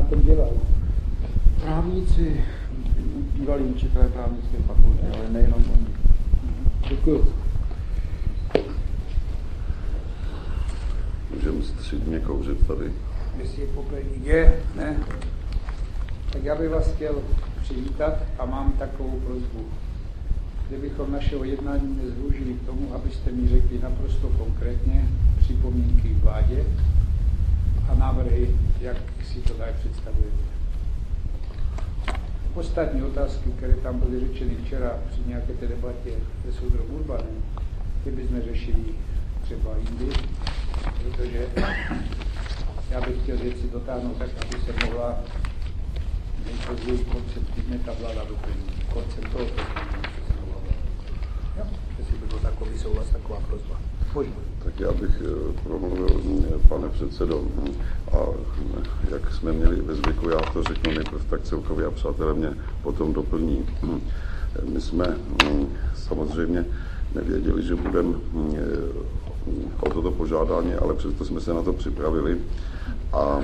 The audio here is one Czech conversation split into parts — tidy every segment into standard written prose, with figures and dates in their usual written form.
tom dělají? Právníci, bývalí učitelé právnické fakulty, ale nejenom oni. Děkuji. Můžeme střídně kouřit tady. Jestli je popelník je, ne? Tak já bych vás chtěl přivítat a mám takovou prosbu. Kdybychom našeho jednání nezvyužili k tomu, abyste mi řekli naprosto konkrétně připomínky k vládě a návrhy, jak si to tak představujete. Ostatní otázky, které tam byly řečeny včera při nějaké té debatě se soudrou Urbanem, ty bychom řešili třeba jindy, protože já bych chtěl věci dotáhnout tak, aby se mohla nejpozději koncem týdne ta vláda doplnit. Koncem toho týdne. Jo, jestli by byl takový souhlas, taková prosba. Možná. Tak já bych promluvil, pane předsedo, a jak jsme měli ve zvyku, já to řeknu nejprve tak celkově a přátelé mě potom doplní. My jsme samozřejmě nevěděli, že budeme o toto požádání, ale přesto jsme se na to připravili a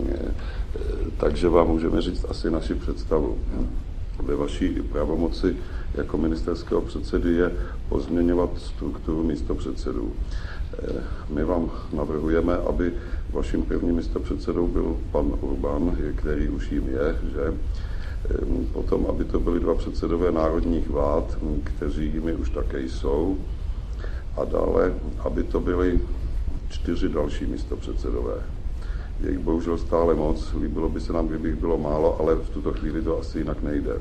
takže vám můžeme říct asi naši představu. Ve vaší pravomoci jako ministerského předsedy je pozměňovat strukturu místopředsedů. My vám navrhujeme, aby vaším prvním místopředsedou byl pan Urban, který už jim je, že? Potom, aby to byli dva předsedové národních vlád, kteří jimi už také jsou. A dále, aby to byly 4 další místopředsedové. Je jich bohužel stále moc, líbilo by se nám, kdybych bylo málo, ale v tuto chvíli to asi jinak nejde.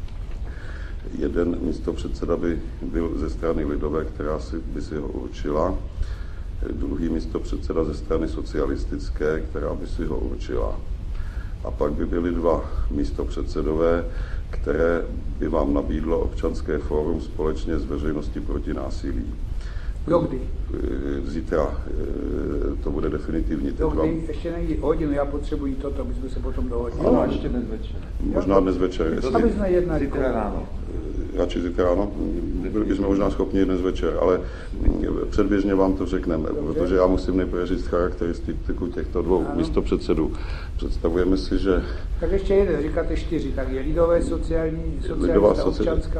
Jeden místopředseda by byl ze strany lidové, která by si ho určila. Druhý místopředseda ze strany socialistické, která by si ho určila. A pak by byly 2 místopředsedové, které by vám nabídlo Občanské fórum společně s Veřejností proti násilí. Dokdy? Zítra to bude definitivní. Dokdy? Ještě nejde hodinu, já potřebuji toto, aby jsme se potom dohodli. Ano, ještě dnes večer. Možná dnes večer. Aby jsme jednali. Zítra ráno. Radši zítra ráno. Byli bychom možná schopni dnes večer, ale předběžně vám to řekneme, protože já musím nejprve říct charakteristiku těchto 2 místopředsedů. Představujeme si, že... Tak ještě jeden, říkáte 4, tak je lidové, socialista, občanská,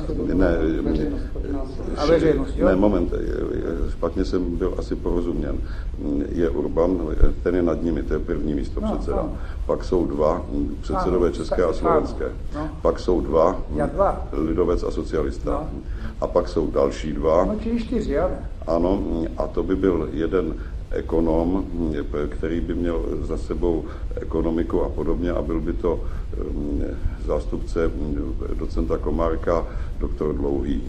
a veřejnost, jo? Ne, moment, špatně jsem byl asi porozuměn. Je Urban, ten je nad nimi, to je první místopředseda. No. Pak jsou 2 předsedové české a slovenské. Pak jsou 2, lidovec a socialista. No. A pak jsou další 2. No, čili 4, jo? Ano, a to by byl jeden ekonom, který by měl za sebou ekonomiku a podobně a byl by to zástupce docenta Komárka, doktor Dlouhý.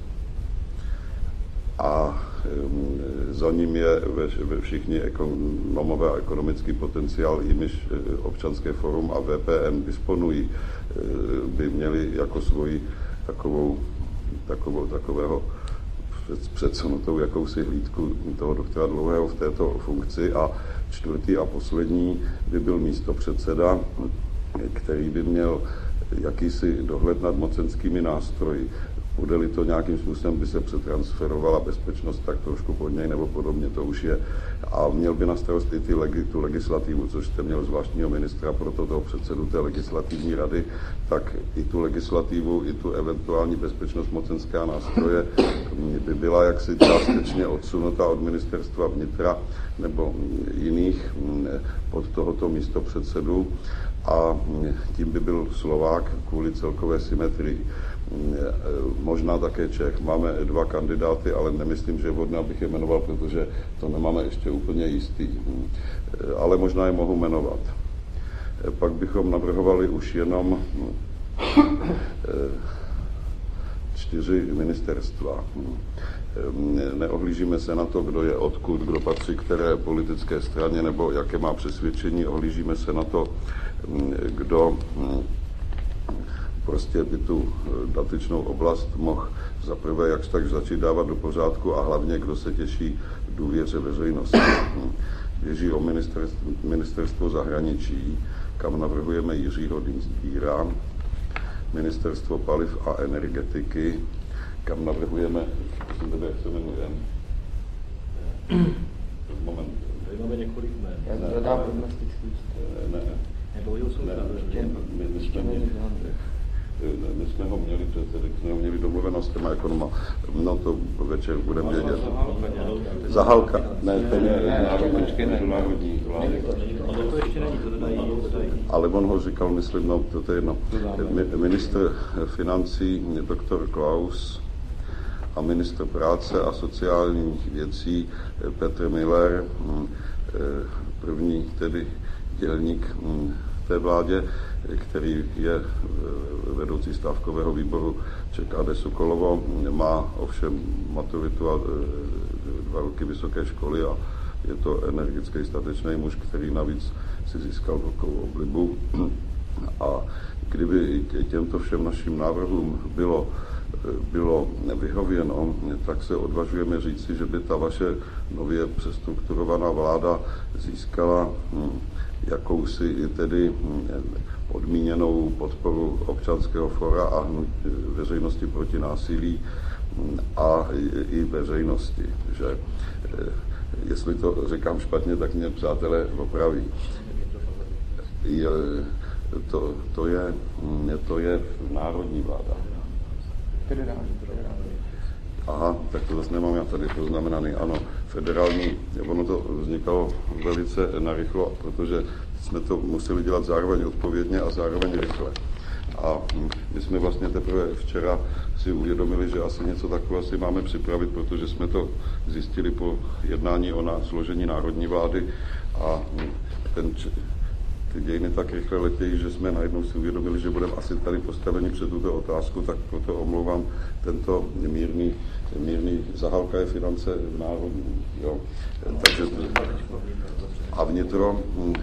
A za ním je všichni ekonomové a ekonomický potenciál, jimiž Občanské fórum a VPN disponují, by měli jako svoji takového předsunutou jakousi hlídku toho doktora Dlouhého v této funkci. A 4. a poslední by byl místopředseda, který by měl jakýsi dohled nad mocenskými nástroji. Bude-li to nějakým způsobem, by se přetransferovala bezpečnost tak trošku pod něj nebo podobně, to už je. A měl by na starost i tu legislativu, což jste měl zvláštního ministra pro toho předsedu té legislativní rady, tak i tu legislativu, i tu eventuální bezpečnost mocenská nástroje by byla jaksi částečně odsunuta od ministerstva vnitra nebo jiných pod tohoto místopředsedu a tím by byl Slovák kvůli celkové symetrii. Možná také Čech. Máme 2 kandidáty, ale nemyslím, že je vhodné, abych je jmenoval, protože to nemáme ještě úplně jistý. Ale možná je mohu jmenovat. Pak bychom navrhovali už jenom 4 ministerstva. Neohlížíme se na to, kdo je odkud, kdo patří které politické straně nebo jaké má přesvědčení. Ohlížíme se na to, kdo prostě by tu dotyčnou oblast mohl zaprvé jakž tak začít dávat do pořádku a hlavně, kdo se těší důvěře veřejnosti. Běží o ministerstvo zahraničí, kam navrhujeme Jiřího Dienstbiera, ministerstvo paliv a energetiky, kam navrhujeme, jak se jmenuje? Moment. Tady máme několik jmen. Já dodám prognostický. Ne. Nebo jo, My jsme ho měli předsedy, jsme ho měli domluveno s těma ekonoma, no to večer budeme vědět. Zahalka, ne, ten je národní vlády. Ale on ho říkal, myslím, no to je jedno. Ministr financí, doktor Klaus, a ministr práce a sociálních věcí Petr Miller, první tedy dělník té vládě, který je vedoucí stávkového výboru ČKD Sokolovo, má ovšem maturitu a 2 roky vysoké školy a je to energický statečný muž, který navíc si získal velkou oblibu. A kdyby těmto všem našim návrhům bylo vyhověno, tak se odvažujeme říci, že by ta vaše nově přestrukturovaná vláda získala jakousi tedy podmíněnou podporu občanského fóra a veřejnosti proti násilí a i veřejnosti. Že, jestli to říkám špatně, tak mě přátelé opraví. To je národní vláda. Federální. Aha, tak to zase nemám já tady poznamenaný. Ano, federální, ono to vznikalo velice narychlo, protože jsme to museli dělat zároveň odpovědně a zároveň rychle. A my jsme vlastně teprve včera si uvědomili, že asi něco takového si máme připravit, protože jsme to zjistili po jednání o složení národní vlády a ty dějiny tak rychle letějí, že jsme najednou si uvědomili, že budeme asi tady postaveni před tuto otázku, tak proto omlouvám tento mírný Zahalka je finance v národní. Jo. Takže, a vnitro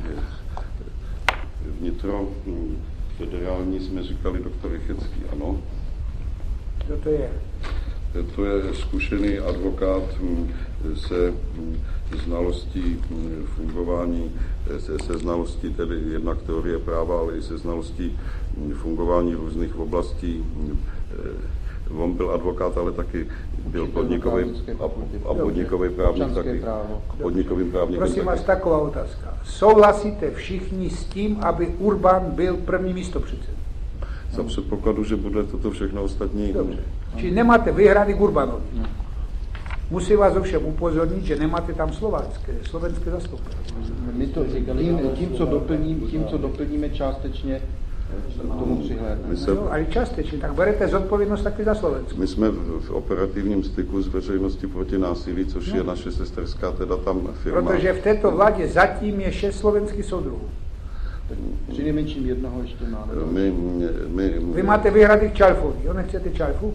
federální jsme říkali doktor Rychecký, ano. Kdo to je? To je zkušený advokát se znalostí fungování, se znalostí tedy jednak teorie práva, ale i se znalostí fungování různých oblastí. On byl advokát, ale taky byl podnikový právník. Podnikovým právníkem. Prosím vás, taková otázka. Souhlasíte všichni s tím, aby Urban byl první místopředseda? Za předpokladu, že bude toto všechno ostatní. Dobře. Čili nemáte výhrady k Urbanovi. Musím vás ovšem upozornit, že nemáte tam slovenské zastoupení. My to tím, co doplníme částečně, k tomu přihlédneme. No, ale částečně, tak berete zodpovědnost taky za Slovensko. My jsme v operativním styku s veřejností proti násilí, což je naše sesterská teda tam firma. Protože v této vládě zatím je 6 slovenských soudruhů. Přinejmenším jednoho ještě máme. Vy máte výhrady k Čalfovi, jo? Nechcete Čalfu?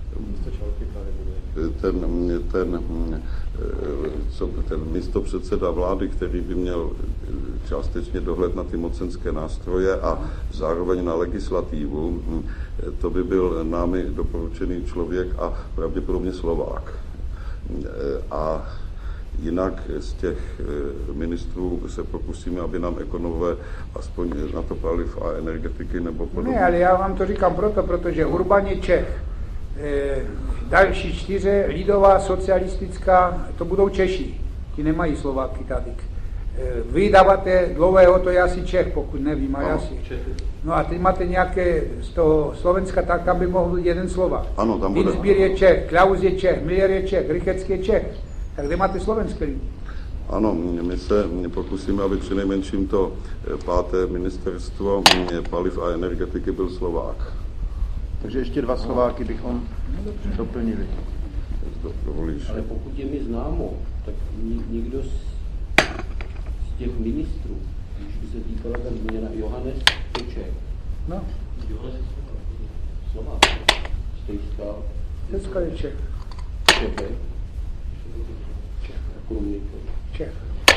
Ten místopředseda vlády, který by měl částečně dohled na ty mocenské nástroje a zároveň na legislativu, to by byl námi doporučený člověk a pravděpodobně Slovák. A jinak z těch ministrů se pokusíme, aby nám ekonomové aspoň na to paliv a energetiky nebo podobně. Ne, ale já vám to říkám protože Urban je Čech. Další 4, lidová, socialistická, to budou Češi. Ti nemají Slováky tady. Vy dáváte dlouhého, to je asi Čech, pokud nevím, ale asi. No a teď máte nějaké z toho Slovenska, tak tam by mohl být jeden Slovák. Ano, tam bude. Dinsbier je Čech, Klaus je Čech, Miller je Čech, Rychecký je Čech. Tak kde máte slovenské lidi? Ano, my se pokusíme, aby přinejmenším to 5. ministerstvo paliv a energetiky byl Slovák. Takže ještě 2 Slováky bychom doplnili. Dovolíš. Ale pokud je mi známo, tak někdo z těch ministrů, když by se týkala ta změna, Johannes Čech. No. Johannes Slovák. Stejská. Stejská je Čech. Čech. Čech.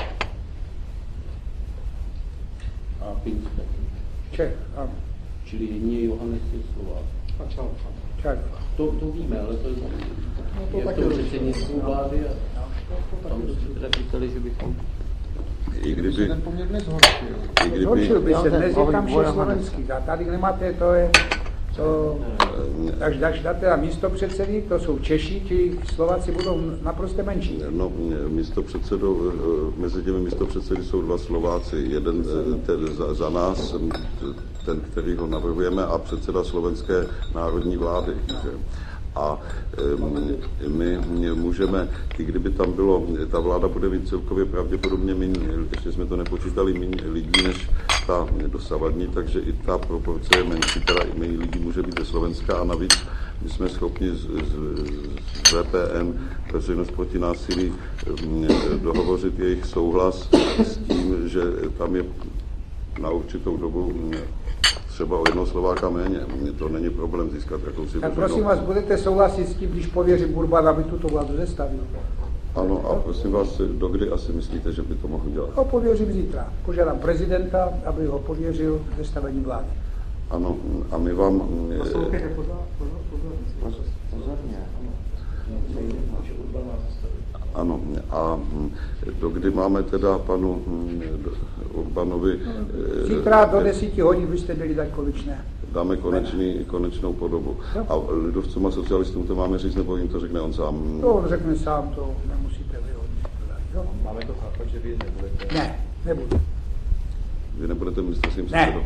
A Pinska. Čech, ano. Čili jedině Johannes je Slovák. A Čalfa. To víme, ale to je to předsednictví vlády a tam jsme říkali, že bychom... I kdyby... Ten poměr nezhoršil. Zhoršil by se, dnes je tam 6 slovenských a tady nemáte, to je Takže dáte na místo předsedy, to jsou Češi, ti Slováci budou naprosto menší. No, mezi těmi místopředsedy jsou dva Slováci, jeden za nás, ten, který ho navrhujeme, a předseda Slovenské národní vlády. Že? A my můžeme, i kdyby tam bylo, ta vláda bude mít celkově pravděpodobně méně, ještě jsme to nepočítali, méně lidí než ta dosavadní, takže i ta proporce je menší, teda i méně lidí může být ze Slovenska, a navíc my jsme schopni z VPN, Veřejnost proti násilí, dohovořit jejich souhlas s tím, že tam je na určitou dobu třeba o jednoho Slováka méně. To není problém získat jakousi... Tak prosím vás, budete souhlasit s tím, když pověřím Urbana, aby tuto vládu zestavil? Ano, a prosím vás, dokdy asi myslíte, že by to mohl dělat? Ho pověřím zítra. Požádám prezidenta, aby ho pověřil zestavení vlády. Ano, a my vám... Poslouchejte pozorně. Ano, a dokdy máme teda panu Urbanovi... Zítra do 10 hodin byste měli dát konečné. Dáme konečnou podobu. A lidovcům a socialistům to máme říct, nebo jim to řekne on sám? To on řekne sám, to nemusíte vyhodnit. Máme to chápat, že vy nebudete? Ne, nebudu. Vy nebudete ministerským předsedou?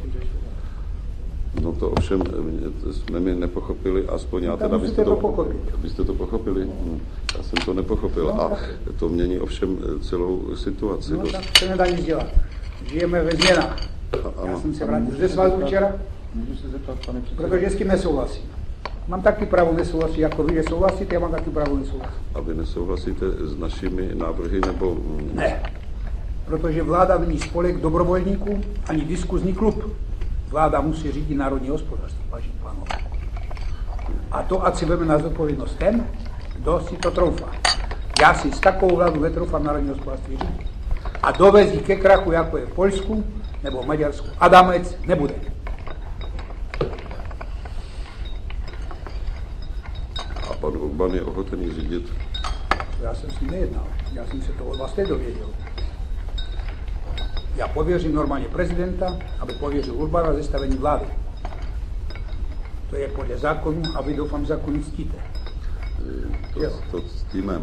No to ovšem jsme mi nepochopili, aspoň já teda... Vy jste to pochopili? Já jsem to nepochopil, a to mění ovšem celou situaci. No tak se nedá nic dělat. Žijeme ve změnách. Já jsem se vrátil ze svazu včera, Můžu se zeptat, pane předsedo? protože s tím nesouhlasím. Mám taky právo nesouhlasit, jako vy nesouhlasíte, já mám taky právo nesouhlasit. A vy nesouhlasíte s našimi návrhy, nebo... Ne, protože vláda není spolek dobrovolníků ani diskuzní klub. Vláda musí řídit národní hospodářství, vážení pánové. A to, ať si vezme na zodpovědnost ten, kdo si to troufá. Já si s takovou vládu netroufám národní hospodářství řídit. A dovezí ke krachu, jako je v Polsku nebo v Maďarsku, Adamec nebude. A pan Urban je ochotený řídit? Já jsem s ním nejednal. Já jsem se to od vás teď dověděl. Já pověřím normálně prezidenta, aby pověřil Urbana zestavení vlády. To je podle zákonu a vy doufám zákony ctíte. To ctíme.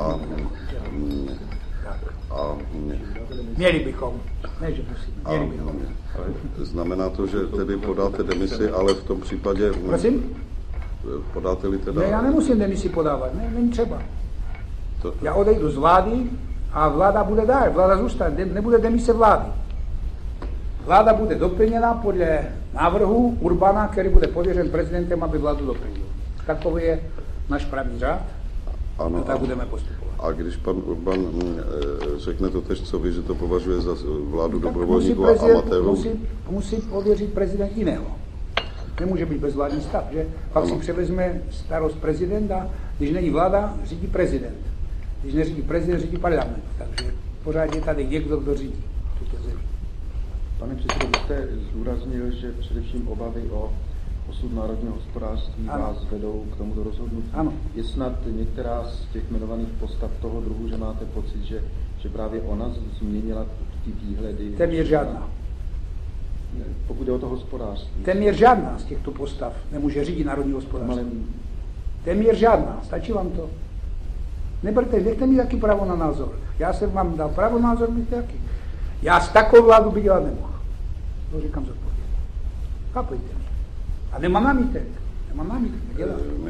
Měli bychom. Ne, že musíme. Měli bychom. Znamená to, že tedy podáte demisi, ale v tom případě... Prosím? Podáte-li teda... Ne, já nemusím demisi podávat. Ne, není třeba. To... Já odejdu z vlády a vláda bude dál. Vláda zůstane. Nebude demise vlády. Vláda bude doplněna podle návrhu Urbana, který bude pověřen prezidentem, aby vládu doplnil. Takový je náš právní řád. Ano, a tak budeme postupovat. A když pan Urban řekne to tež, co vy, že to považuje za vládu dobrovolníků a amatérů... Musí pověřit prezident jiného. Nemůže být bezvládní stav, že? Pak si převezme starost prezidenta, když není vláda, řídí prezident. Když neřídí prezident, řídí parlament. Takže pořád je tady někdo, kdo řídí tuto zemi. Pane předsedo, vy jste zdůraznil, že především obavy o osud národního hospodářství vás vedou k tomuto rozhodnutí. Ano. Je snad některá z těch jmenovaných postav toho druhu, že máte pocit, že právě ona změnila ty výhledy? Téměř žádná. Pokud je o to hospodářství. Téměř žádná z těchto postav nemůže řídit národní hospodářství. Téměř žádná. Stačí vám to? Nechte mi taky právo na názor. Já jsem vám dal právo na názor, mi taky. Já s takovou vládu by dělat nemohl. To říkám zodpovědně. Chápejte mě. A nemám námitek. My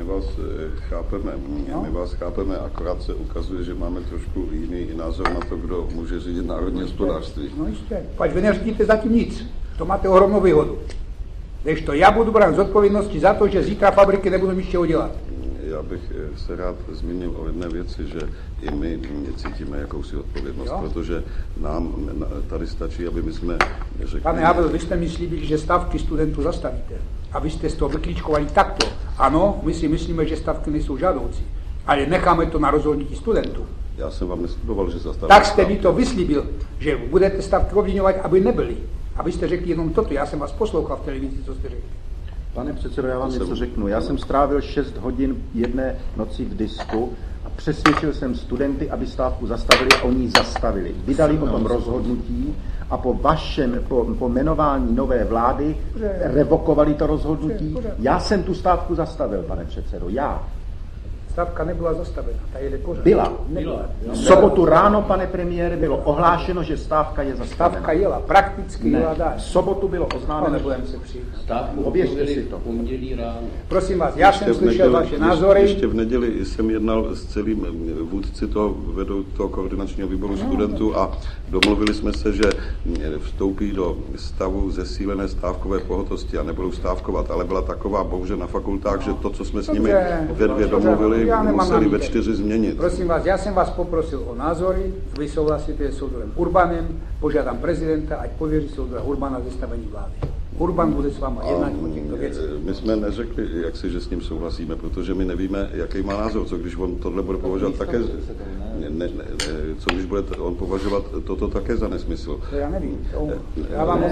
vás chápeme, akorát se ukazuje, že máme trošku jiný názor na to, kdo může řídit národní hospodářství. No jistě. Pač vy neřídíte zatím nic. To máte ohromnou výhodu. Kdežto já budu brát zodpovědnosti za to, že zítra fabriky nebudou mít čeho dělat. Já bych se rád zmínil o jedné věci, že i my cítíme jakousi odpovědnost, protože nám tady stačí, aby my jsme řekli... Pane Havel, vy jste myslíli, že stavky studentů zastavíte. A vy jste z toho vyklíčkovali takto. Ano, my si myslíme, že stavky nejsou žádoucí, ale necháme to na rozhodnutí studentů. Já jsem vám nesliboval, že zastavíte. Tak jste mi to vyslíbil, že budete stavky obviňovat, aby nebyly. A vy jste řekli jenom toto. Já jsem vás poslouchal v televizi, co jste řekli. Pane předsedo, já vám něco řeknu. Já jsem strávil 6 hodin jedné noci v disku a přesvědčil jsem studenty, aby stávku zastavili, a oni ji zastavili. Vydali o tom rozhodnutí a po jmenování nové vlády revokovali to rozhodnutí. Já jsem tu stávku zastavil, pane předsedo, já. Stávka nebyla zastavena, ta jede pořád. Byla. V sobotu ráno, pane premiére, bylo ohlášeno, že stávka je zastavena. Stávka jela, prakticky jela dál. V sobotu bylo oznámeno. Nebudeme se přijít. Stávku Ověřte si to. pondělí ráno. Prosím vás, já jsem slyšel vaše názory. Ještě v neděli jsem jednal s celým vůdci toho koordinačního výboru studentů a domluvili jsme se, že vstoupí do stavu zesílené stávkové pohotosti a nebudou stávkovat, ale byla taková bouře na fakultách, že to, co jsme s nimi ve dvě domluvili, museli ve 4 změnit. Prosím vás, já jsem vás poprosil o názory, vy souhlasíte s soudrem Urbanem, požádám prezidenta, ať pověří soudra Urbana zestavení vlády. Urban bude s váma jednat o těchto věcech. My jsme neřekli, že s ním souhlasíme, protože my nevíme, jaký má názor, co když on tohle bude považovat také, co když bude on považovat toto také za nesmysl. To já nevím. Já vám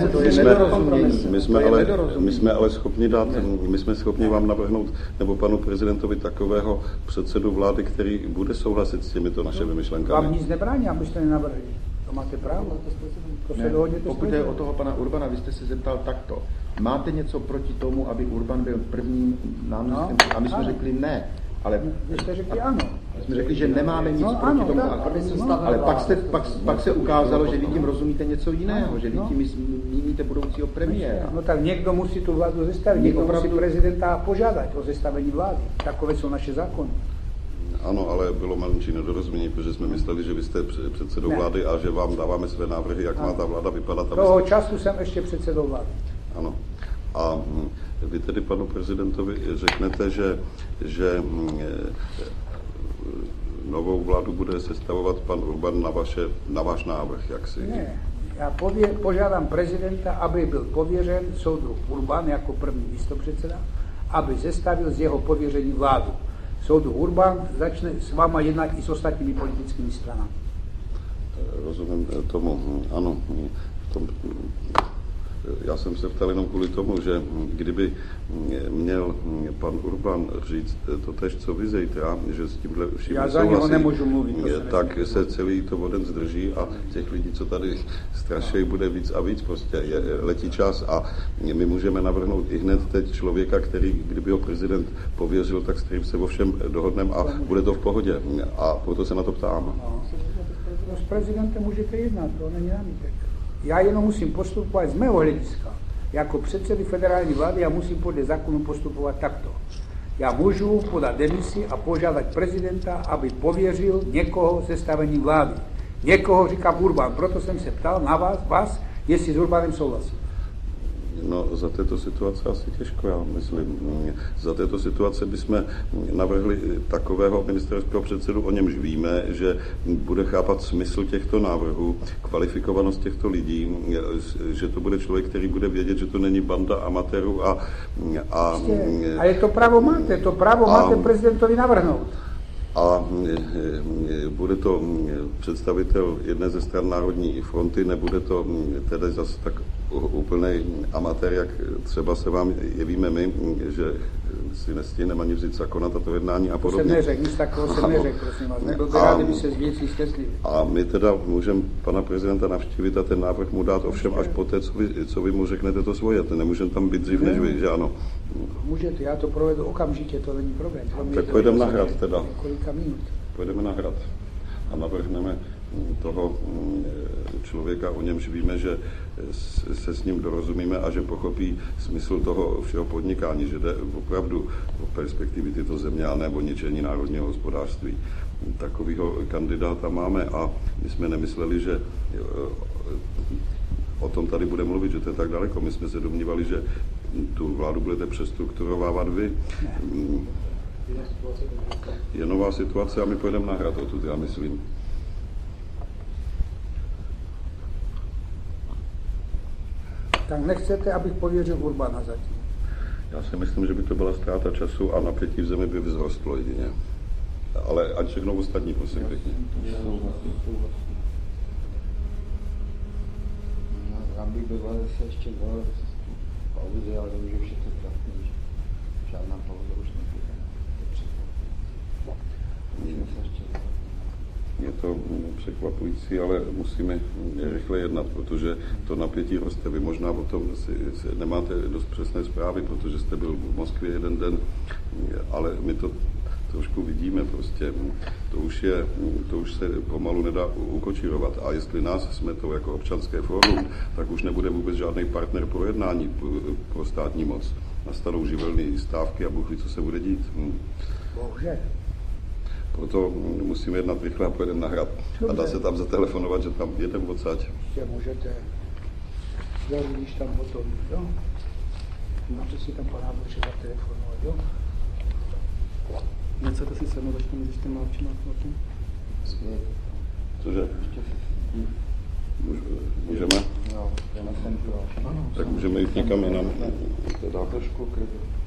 my jsme ale schopni dát, my jsme schopni vám navrhnout, nebo panu prezidentovi takového předsedu vlády, který bude souhlasit s těmito našimi myšlenkami. Vám nic nebrání, abyste nenavrhli. To máte právo. Pokud je o toho pana Urbana, vy jste se zeptal takto. Máte něco proti tomu, aby Urban byl prvním náměstkem? A my jsme řekli ne. Ale vy jste řekli ano. My jsme řekli, že nemáme nic proti tomu. Ale pak se ukázalo, že vy tím rozumíte něco jiného, že vy tím míníte budoucího premiéra. No tak někdo musí tu vládu zestavit, někdo musí prezidenta požádat o zestavení vlády. Takové jsou naše zákony. Ano, ale bylo menší nedorozumění, protože jsme mysleli, že vy jste předsedou vlády a že vám dáváme své návrhy, jak má ta vláda vypadat. Toho času jsem ještě předsedou vlády. Ano. A vy tedy panu prezidentovi řeknete, že novou vládu bude sestavovat pan Urban na váš návrh, jaksi? Ne, já požádám prezidenta, aby byl pověřen soudruh Urban jako první místopředseda, aby zestavil z jeho pověření vládu. Soudruh Urban začne s váma jednat i s ostatními politickými stranami. Rozumím tomu, ano. Já jsem se ptal jenom kvůli tomu, že kdyby měl pan Urban říct totéž, co vy zítra, že s tímhle vším nesouhlasí, tak se celý to voden zdrží a těch lidí, co tady strašejí, bude víc a víc. Prostě letí čas a my můžeme navrhnout i hned teď člověka, který, kdyby ho prezident pověřil, tak s kterým se o všem dohodneme a bude to v pohodě. A proto se na to ptám. No, s prezidentem můžete jednat, to není námitek. Já jenom musím postupovat z mého hlediska. Jako předsedy federální vlády já musím podle zákonu postupovat takto. Já můžu podat demisi a požádat prezidenta, aby pověřil někoho sestavení vlády. Někoho říká Urban, proto jsem se ptal na vás, jestli s Urbanem souhlasí. No, za této situace asi těžko, já myslím. Za této situace bychom navrhli takového ministerského předsedu, o němž víme, že bude chápat smysl těchto návrhů, kvalifikovanost těchto lidí, že to bude člověk, který bude vědět, že to není banda amatérů a je to právo máte prezidentovi navrhnout. A bude to představitel jedné ze stran Národní fronty, nebude to tedy zase tak úplnej amatér, jak třeba se vám jevíme my, že si nestihneme ani vzít sakona tato jednání a podobně. To jsem neřekl, nic takového jsem neřekl, prosím vás. Nebyl by rád, kdyby se z věcí zkreslili. A my teda můžeme pana prezidenta navštívit a ten návrh mu dát ovšem až poté, co vy mu řeknete to svoje. Ten nemůžeme tam být dřív než vy, že ano? Můžete, já to provedu okamžitě, to není problém. Tak pojedeme na Hrad teda. Kolika minut? Pojedeme na Hrad a navrhneme toho člověka, o němž víme, že se s ním dorozumíme a že pochopí smysl toho všeho podnikání, že jde opravdu o perspektivy této země a ne o ničení národního hospodářství. Takovýho kandidáta máme a my jsme nemysleli, že o tom tady bude mluvit, že to je tak daleko. My jsme se domnívali, že tu vládu budete přestrukturovávat vy. Je nová situace a my pojedeme na Hrad odtud, já myslím. Tak nechcete, abych pověřil Urbana zatím? Já si myslím, že by to byla ztráta času a napětí v zemi by vzrostlo jedině. Ale ať všechno ostatní, prosím pěkně. Já bych býval zase ještě dal pauzy, ale vím, že všechno trafný, žádná pauza už nebude. je to překvapující, ale musíme rychle jednat, protože to napětí roste. Vy možná o tom nemáte dost přesné zprávy, protože jste byl v Moskvě jeden den, ale my to trošku vidíme prostě. To už se pomalu nedá ukočírovat. A jestli nás jsme to jako občanské fórum, tak už nebude vůbec žádný partner pro jednání pro státní moc. Nastanou živelné stávky a Bůh ví, co se bude dít. Bohužel. Proto musíme jednat rychle a pojedeme na hrad. A dá se tam zatelefonovat, že tam jedeme odsaď. Ještě můžete zavřít, když tam potom, jo? Můžete si tam pana Bože zatelefonovat, jo? Nechcete si sednout ještě mezi těma očima chvilku? Cože? Můžeme? Jo, já jsem Tak můžeme jít někam jinam. to dá trošku klidu.